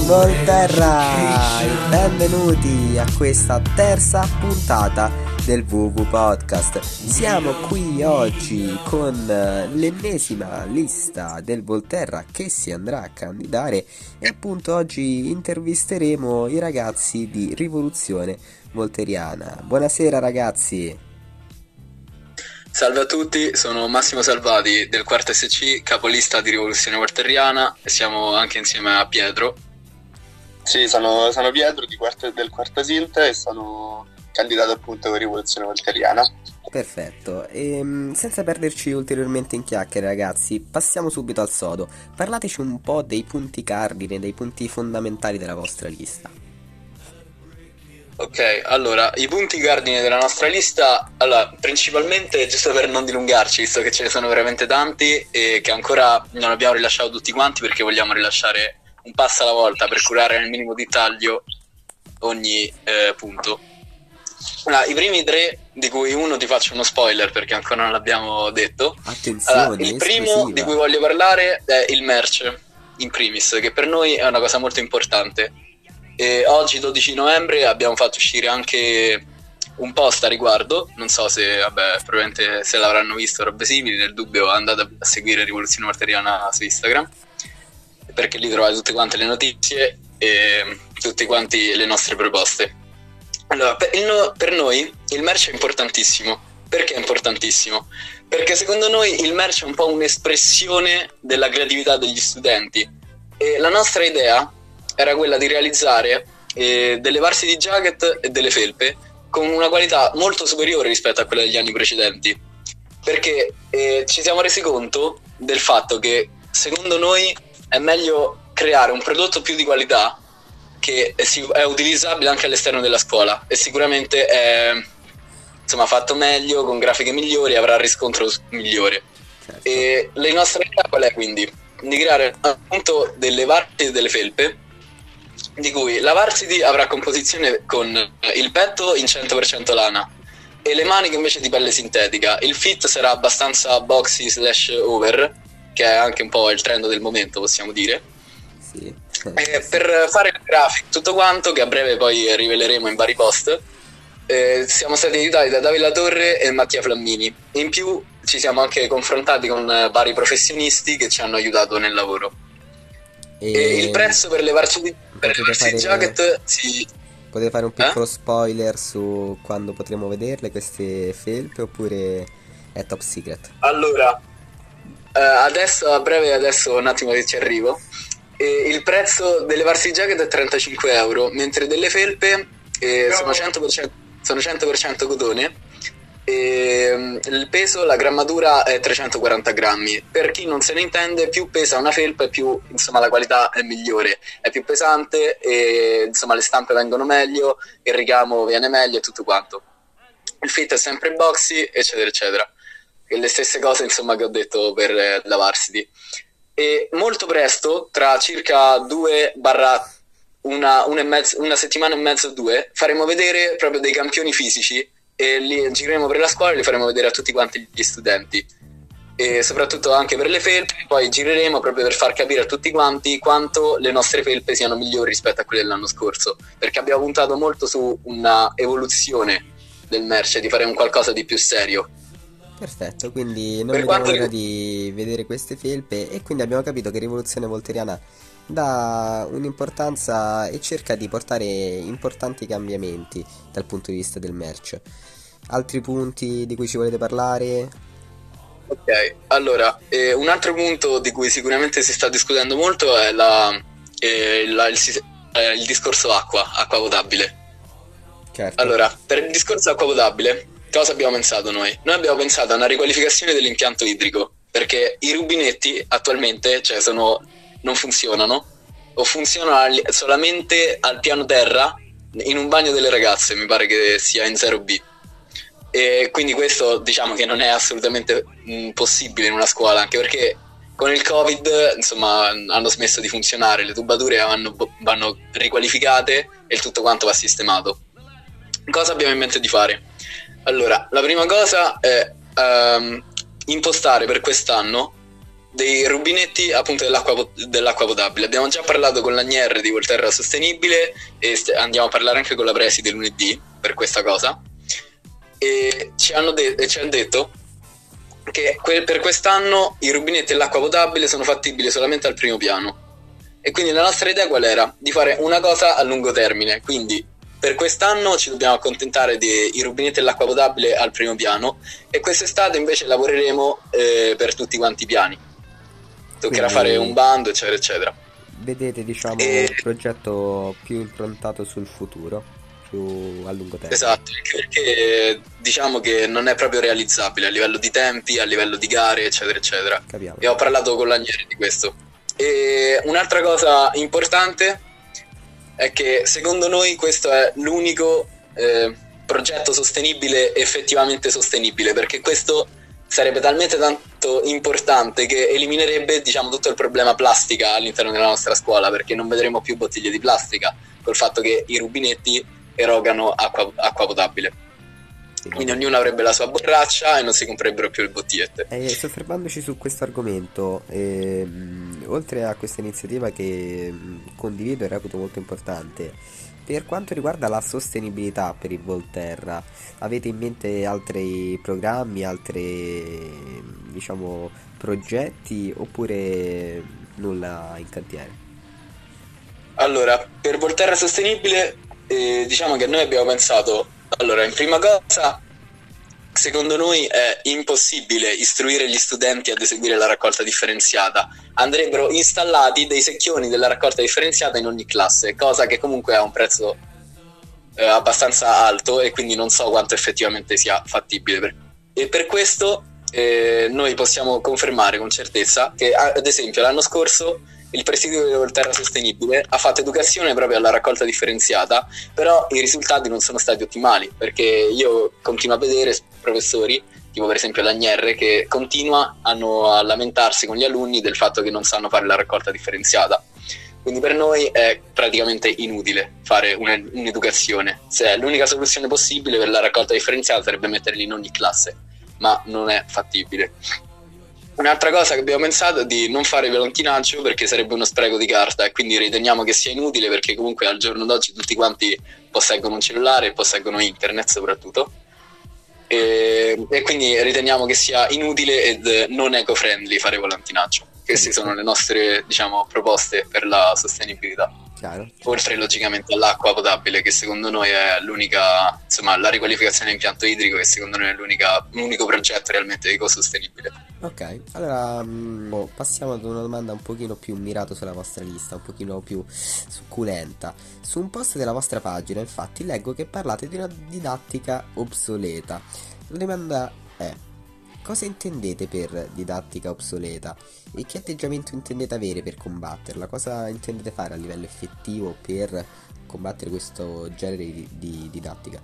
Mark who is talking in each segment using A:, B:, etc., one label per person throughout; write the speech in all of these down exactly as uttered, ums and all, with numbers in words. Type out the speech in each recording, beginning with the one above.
A: Volterra e benvenuti a questa terza puntata del V V Podcast. Siamo qui oggi con l'ennesima lista del Volterra che si andrà a candidare e appunto oggi intervisteremo i ragazzi di Rivoluzione Volteriana. Buonasera ragazzi.
B: Salve a tutti, sono Massimo Salvati del quarto S C, capolista di Rivoluzione Volteriana, e siamo anche insieme a Pietro.
C: Sì, sono, sono Pietro di quarto, del quarto Sint e sono candidato appunto con Rivoluzione Volteriana.
A: Perfetto, e senza perderci ulteriormente in chiacchiere ragazzi, passiamo subito al sodo. Parlateci un po' dei punti cardine, dei punti fondamentali della vostra lista.
B: Ok, allora, i punti cardine della nostra lista, allora, principalmente, giusto per non dilungarci, visto che ce ne sono veramente tanti e che ancora non abbiamo rilasciato tutti quanti perché vogliamo rilasciare un passo alla volta per curare nel minimo dettaglio ogni eh, punto. Allora, i primi tre, di cui uno ti faccio uno spoiler perché ancora non l'abbiamo detto.
A: Attenzione,
B: allora, il primo
A: esclusiva.
B: di cui voglio parlare è il merch, in primis, che per noi è una cosa molto importante. E oggi dodici novembre abbiamo fatto uscire anche un post a riguardo, non so se vabbè probabilmente se l'avranno visto o robe simili, nel dubbio andate a seguire Rivoluzione Volteriana su Instagram perché lì trovate tutte quante le notizie e tutte quanti le nostre proposte. Allora, per, il no, per noi il merch è importantissimo. Perché è importantissimo? Perché secondo noi il merch è un po' un'espressione della creatività degli studenti e la nostra idea era quella di realizzare eh, delle varsity jacket e delle felpe con una qualità molto superiore rispetto a quella degli anni precedenti, perché eh, ci siamo resi conto del fatto che secondo noi è meglio creare un prodotto più di qualità che è, è utilizzabile anche all'esterno della scuola e sicuramente è insomma fatto meglio, con grafiche migliori, avrà riscontro migliore. Certo. E la nostra idea qual è quindi? Di creare appunto delle varsity e delle felpe di cui la varsity avrà composizione con il petto in cento per cento lana e le maniche invece di pelle sintetica. Il fit sarà abbastanza boxy slash over, che è anche un po' il trend del momento, possiamo dire.
A: Sì.
B: E per fare il graphic, tutto quanto, che a breve poi riveleremo in vari post, eh, siamo stati aiutati da Davide La Torre e Mattia Flammini. In più ci siamo anche confrontati con vari professionisti che ci hanno aiutato nel lavoro. E, e il prezzo per le varsity, per le varsity jacket si...
A: Potete fare un piccolo
B: eh?
A: spoiler su quando potremo vederle queste felpe oppure è top secret?
B: Allora, eh, adesso a breve, adesso un attimo che ci arrivo. E il prezzo delle varsity jacket è trentacinque euro, mentre delle felpe eh, sono cento per cento, sono cento per cento cotone. E il peso, la grammatura è trecentoquaranta grammi. Per chi non se ne intende, più pesa una felpa e più insomma la qualità è migliore, è più pesante e insomma le stampe vengono meglio, il ricamo viene meglio e tutto quanto. Il fit è sempre boxy, eccetera eccetera, e le stesse cose insomma che ho detto per eh, la varsity. E molto presto, tra circa due barra una, una, e mezzo, una settimana e mezzo due, faremo vedere proprio dei campioni fisici e li gireremo per la scuola e li faremo vedere a tutti quanti gli studenti e soprattutto anche per le felpe. Poi gireremo proprio per far capire a tutti quanti quanto le nostre felpe siano migliori rispetto a quelle dell'anno scorso, perché abbiamo puntato molto su una evoluzione del merch, di fare un qualcosa di più serio.
A: Perfetto, quindi non
B: per
A: vediamo
B: quanto...
A: l'ora di vedere queste felpe e quindi abbiamo capito che Rivoluzione Volteriana dà un'importanza e cerca di portare importanti cambiamenti dal punto di vista del merch. Altri punti di cui ci volete parlare?
B: Ok, allora, eh, un altro punto di cui sicuramente si sta discutendo molto è la, eh, la, il, eh, il discorso acqua, acqua potabile.
A: Certo.
B: Allora, per il discorso acqua potabile, cosa abbiamo pensato noi? Noi abbiamo pensato a una riqualificazione dell'impianto idrico, perché i rubinetti attualmente, cioè sono, non funzionano, o funzionano al, solamente al piano terra, in un bagno delle ragazze, mi pare che sia in zero B. E quindi questo diciamo che non è assolutamente mh, possibile in una scuola, anche perché con il Covid insomma hanno smesso di funzionare, le tubature vanno, vanno riqualificate e il tutto quanto va sistemato. Cosa abbiamo in mente di fare? Allora, la prima cosa è um, impostare per quest'anno dei rubinetti appunto dell'acqua, pot- dell'acqua potabile. Abbiamo già parlato con l'Agner di Volterra Sostenibile e st- andiamo a parlare anche con la preside lunedì per questa cosa, e ci hanno de- e ci hanno detto che que- per quest'anno i rubinetti dell'acqua potabile sono fattibili solamente al primo piano, e quindi la nostra idea qual era? Di fare una cosa a lungo termine, quindi per quest'anno ci dobbiamo accontentare dei rubinetti dell'acqua potabile al primo piano, e quest'estate invece lavoreremo eh, per tutti quanti i piani. Toccherà
A: Quindi
B: fare un bando, eccetera, eccetera.
A: vedete, diciamo,
B: E,
A: un progetto più improntato sul futuro, più a lungo termine.
B: esatto, anche perché diciamo che non è proprio realizzabile a livello di tempi, a livello di gare, eccetera, eccetera.
A: Capiamo.
B: E ho parlato con l'Agnere di questo. E un'altra cosa importante è che secondo noi questo è l'unico eh, progetto sostenibile effettivamente sostenibile, perché questo sarebbe talmente tanto importante che eliminerebbe, diciamo, tutto il problema plastica all'interno della nostra scuola, perché non vedremo più bottiglie di plastica col fatto che i rubinetti erogano acqua, acqua potabile.
A: Sì,
B: Quindi
A: vabbè.
B: ognuno avrebbe la sua borraccia e non si comprerebbero più le bottigliette.
A: E soffermandoci su questo argomento, ehm, oltre a questa iniziativa che mh, condivido e reputo molto importante, per quanto riguarda la sostenibilità per il Volterra, avete in mente altri programmi, altri, diciamo, progetti, oppure nulla in cantiere?
B: Allora, per Volterra Sostenibile, eh, diciamo che noi abbiamo pensato, allora, in prima cosa, secondo noi è impossibile istruire gli studenti ad eseguire la raccolta differenziata. Andrebbero installati dei secchioni della raccolta differenziata in ogni classe, cosa che comunque ha un prezzo eh, abbastanza alto, e quindi non so quanto effettivamente sia fattibile. Per- e per questo eh, noi possiamo confermare con certezza che, ad esempio, l'anno scorso il presidio di Volterra Sostenibile ha fatto educazione proprio alla raccolta differenziata, però i risultati non sono stati ottimali, perché io continuo a vedere professori, tipo per esempio l'Agner, che continuano a lamentarsi con gli alunni del fatto che non sanno fare la raccolta differenziata. Quindi per noi è praticamente inutile fare un- un'educazione. Se l'unica soluzione possibile per la raccolta differenziata sarebbe metterli in ogni classe, ma non è fattibile. Un'altra cosa che abbiamo pensato è di non fare volantinaggio, perché sarebbe uno spreco di carta, e quindi riteniamo che sia inutile, perché comunque al giorno d'oggi tutti quanti posseggono un cellulare e posseggono internet soprattutto, e, e quindi riteniamo che sia inutile ed non eco-friendly fare volantinaggio. Queste sono le nostre, diciamo, proposte per la sostenibilità.
A: Chiaro?
B: Oltre logicamente all'acqua potabile, che secondo noi è l'unica, insomma, la riqualificazione dell'impianto idrico, che secondo noi è l'unica, l'unico progetto realmente ecosostenibile.
A: Ok, allora mm, oh, passiamo ad una domanda un pochino più mirata sulla vostra lista, un pochino più succulenta. Su un post della vostra pagina, infatti, leggo che parlate di una didattica obsoleta. La domanda è: cosa intendete per didattica obsoleta e che atteggiamento intendete avere per combatterla? Cosa intendete fare a livello effettivo per combattere questo genere di, di didattica?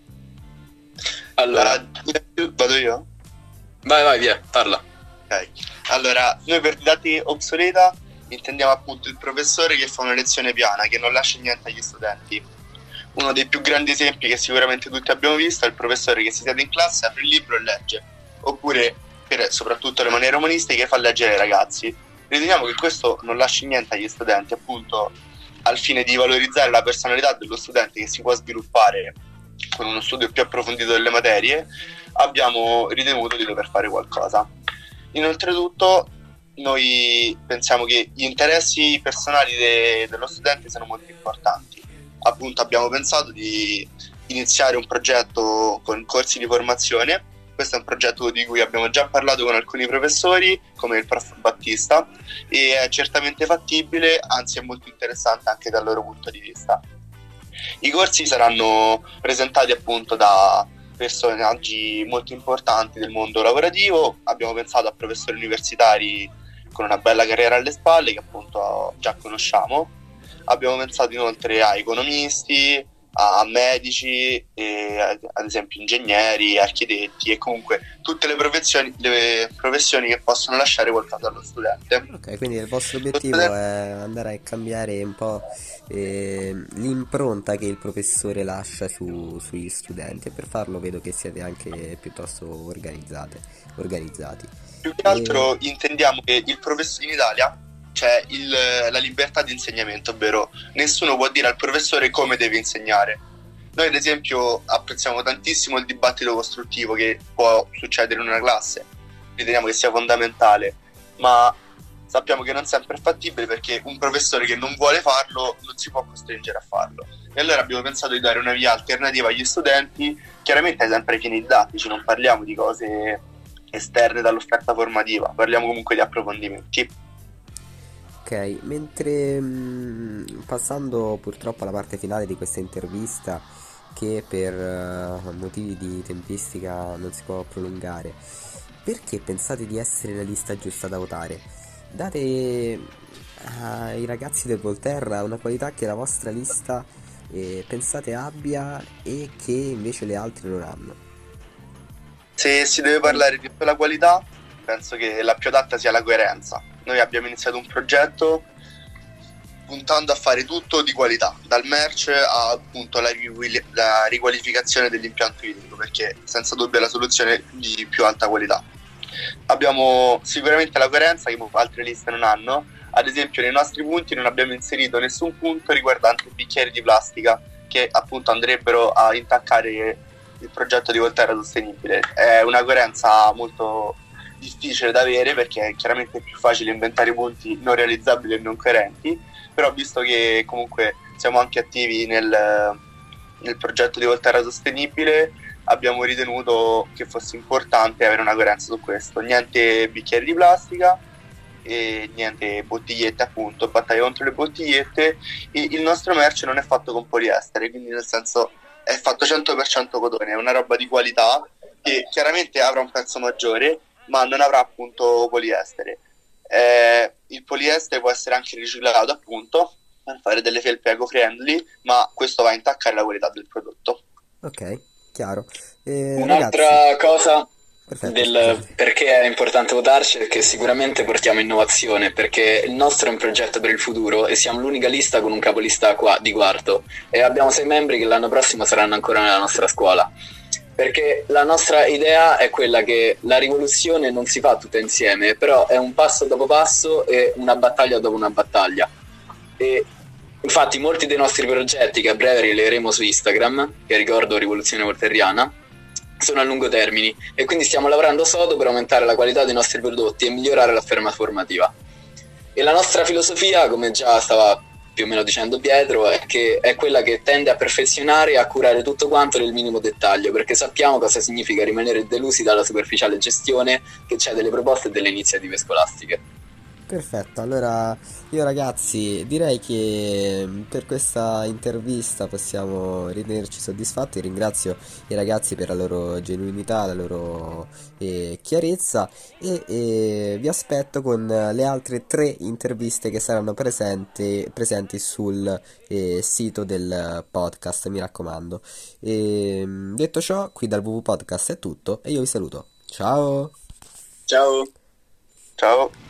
B: Allora,
C: Uh, vado io?
B: vai, vai, via, parla.
C: Ok. Allora, noi per didattica obsoleta intendiamo appunto il professore che fa una lezione piana, che non lascia niente agli studenti. Uno dei più grandi esempi che sicuramente tutti abbiamo visto è il professore che si siede in classe, apre il libro e legge, oppure, per soprattutto le maniere umanistiche, fa leggere ai ragazzi. Riteniamo che questo non lasci niente agli studenti, appunto al fine di valorizzare la personalità dello studente, che si può sviluppare con uno studio più approfondito delle materie. Abbiamo ritenuto di dover fare qualcosa. Inoltretutto noi pensiamo che gli interessi personali de- dello studente siano molto importanti. Appunto abbiamo pensato di iniziare un progetto con corsi di formazione. Questo è un progetto di cui abbiamo già parlato con alcuni professori, come il prof Battista, e è certamente fattibile, anzi è molto interessante anche dal loro punto di vista. I corsi saranno presentati appunto da personaggi molto importanti del mondo lavorativo. Abbiamo pensato a professori universitari con una bella carriera alle spalle, che appunto già conosciamo. Abbiamo pensato inoltre a economisti, a medici, e, ad esempio ingegneri, architetti e comunque tutte le professioni, le professioni che possono lasciare qualcosa allo studente.
A: Ok, quindi il vostro
C: Lo
A: obiettivo
C: studente-
A: è andare a cambiare un po' eh, l'impronta che il professore lascia su- sugli studenti, e per farlo vedo che siete anche piuttosto organizzate, organizzati.
C: Più che
A: E,
C: altro intendiamo che il professore in Italia c'è il- la libertà di insegnamento, ovvero nessuno può dire al professore come deve insegnare. Noi ad esempio apprezziamo tantissimo il dibattito costruttivo che può succedere in una classe, riteniamo che sia fondamentale, ma sappiamo che non sempre è fattibile perché un professore che non vuole farlo non si può costringere a farlo. E allora abbiamo pensato di dare una via alternativa agli studenti, chiaramente sempre ai fini didattici, non parliamo di cose esterne dall'offerta formativa, parliamo comunque di approfondimenti.
A: ok, mentre mm, passando purtroppo alla parte finale di questa intervista, che per eh, motivi di tempistica non si può prolungare, perché pensate di essere la lista giusta da votare? Date ai ragazzi del Volterra una qualità che la vostra lista eh, pensate abbia e che invece le altre non hanno.
C: Se si deve parlare di quella qualità, penso che la più adatta sia la coerenza. Noi abbiamo iniziato un progetto puntando a fare tutto di qualità, dal merch a appunto la, riquali- la riqualificazione dell'impianto idrico, perché senza dubbio è la soluzione di più alta qualità. Abbiamo sicuramente la coerenza che altre liste non hanno, ad esempio nei nostri punti non abbiamo inserito nessun punto riguardante i bicchieri di plastica che appunto andrebbero a intaccare il progetto di Volterra Sostenibile. È una coerenza molto difficile da avere perché chiaramente è più facile inventare punti non realizzabili e non coerenti, però visto che comunque siamo anche attivi nel, nel progetto di Volterra Sostenibile, abbiamo ritenuto che fosse importante avere una coerenza su questo. Niente bicchieri di plastica e niente bottigliette, appunto, battaglia contro le bottigliette. E il nostro merch non è fatto con poliestere, quindi nel senso è fatto cento per cento cotone, è una roba di qualità che chiaramente avrà un prezzo maggiore, ma non avrà appunto poliestere. Eh, il poliestere può essere anche riciclato appunto per fare delle felpe eco-friendly, ma questo va a intaccare la qualità del prodotto.
A: Ok, chiaro. Eh, ragazzi,
B: Un'altra cosa
A: perfetto,
B: del
A: scusate.
B: perché è importante votarci è che sicuramente portiamo innovazione, perché il nostro è un progetto per il futuro e siamo l'unica lista con un capolista qua di quarto e abbiamo sei membri che l'anno prossimo saranno ancora nella nostra scuola. Perché la nostra idea è quella che la rivoluzione non si fa tutta insieme, però è un passo dopo passo e una battaglia dopo una battaglia. E infatti molti dei nostri progetti che a breve rileveremo su Instagram, che ricordo Rivoluzione Volterriana, sono a lungo termini e quindi stiamo lavorando sodo per aumentare la qualità dei nostri prodotti e migliorare l'offerta formativa. E la nostra filosofia, come già stava più o meno dicendo Pietro, è che è quella che tende a perfezionare e a curare tutto quanto nel minimo dettaglio, perché sappiamo cosa significa rimanere delusi dalla superficiale gestione che c'è delle proposte e delle iniziative scolastiche.
A: Perfetto, allora io ragazzi direi che mm, per questa intervista possiamo ritenerci soddisfatti. Ringrazio i ragazzi per la loro genuinità, la loro eh, chiarezza e, e vi aspetto con le altre tre interviste che saranno presenti, presenti sul eh, sito del podcast, mi raccomando. E, mm, detto ciò, qui dal V V Podcast è tutto e io vi saluto. Ciao!
B: Ciao!
C: Ciao!